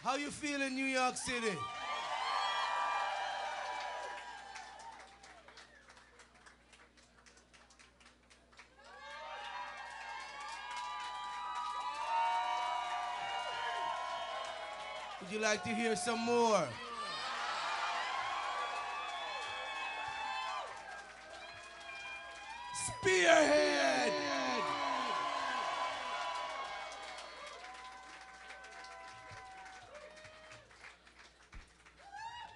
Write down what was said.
How you feel in New York City? Would you like to hear some more? Spearhead!